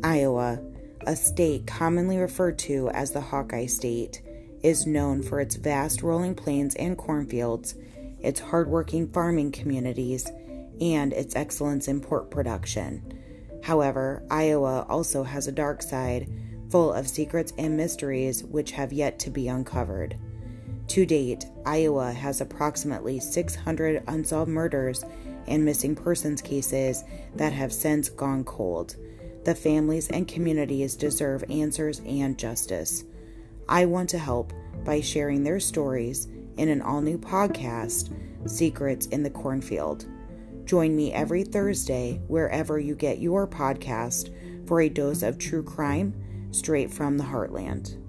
Iowa, a state commonly referred to as the Hawkeye State, is known for its vast rolling plains and cornfields, its hardworking farming communities, and its excellence in pork production. However, Iowa also has a dark side, full of secrets and mysteries which have yet to be uncovered. To date, Iowa has approximately 600 unsolved murders and missing persons cases that have since gone cold. The families and communities deserve answers and justice. I want to help by sharing their stories in an all-new podcast, Secrets in the Cornfield. Join me every Thursday wherever you get your podcast for a dose of true crime straight from the heartland.